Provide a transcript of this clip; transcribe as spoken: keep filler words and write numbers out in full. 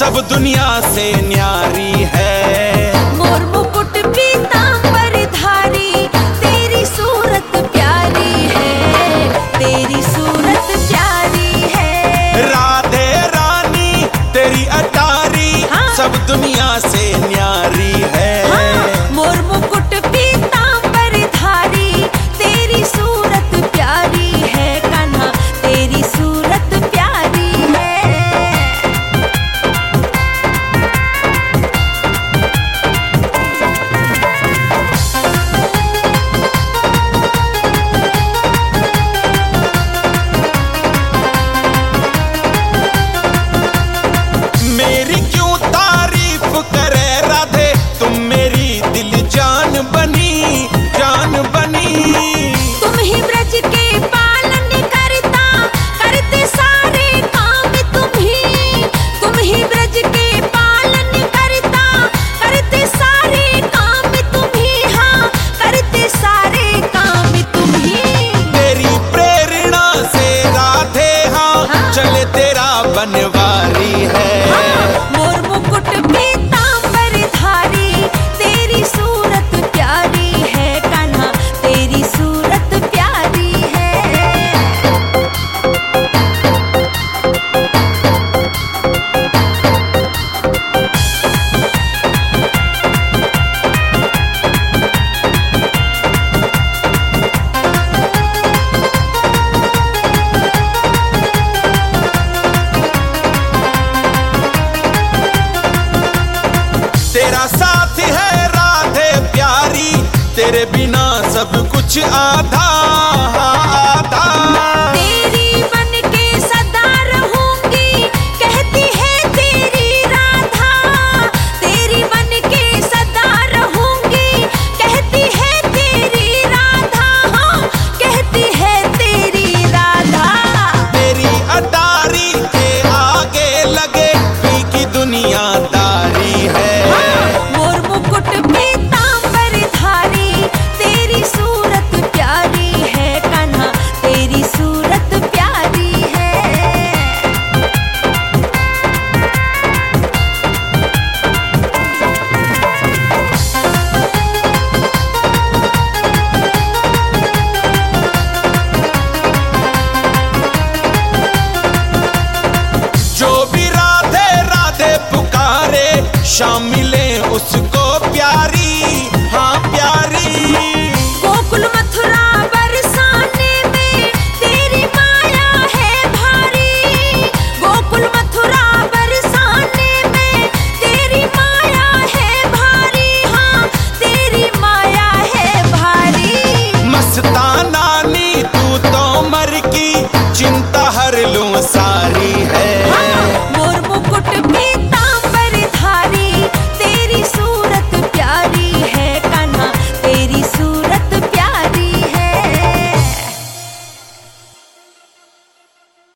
सब दुनिया से न्यारी है। मोर मुकुट पीतांबर धारी, तेरी सूरत प्यारी है, तेरी सूरत प्यारी है। राधे रानी तेरी अटारी, हाँ। सब दुनिया से न्यारी है। हाँ। मोर मुकुट पीतांबर धारी, तेरी सूरत प्यारी है कान्हा, तेरी सूरत प्यारी है। मेरी क्यों तारीफ करे राधे, तुम मेरी दिल जान बनी, जान बनी। तुम ही ब्रज के पालन करता, करते सारे काम तुम ही। तुम ही ब्रज के पालन करता, करते सारे काम तुम ही। हाँ, करते सारे काम तुम ही। तेरी प्रेरणा से राधे हाँ, हाँ। चले तेरा बनवारी है। मोर मुकुट पीतांबर धारी, तेरी सूरत प्यारी है कान्हा, तेरी सूरत प्यारी है। तेरा साथ है राधे प्यारी, तेरे बिना सब कुछ आधा आधा। तेरी बन के सदा रहूंगी, कहती है तेरी राधा। तेरी बन के सदा रहूंगी, कहती है तेरी राधा। हाँ, कहती है तेरी राधा। तेरी अटारी के आगे लगे फीकी दुनियादारी है। मोर मुकुट पीतांबर धारी, तेरी सूरत प्यारी है कान्हा, तेरी सूरत प्यारी है। जो भी राधे राधे पुकारे, शाम मिले उसको प्यारी, हाँ प्यारी। गोकुल मथुरा बरसाने में तेरी माया है भारी। गोकुल मथुरा बरसाने में तेरी माया है भारी। हाँ, तेरी माया है भारी। मस्ताना नी तू तो मर की चिंता हर लूं सारी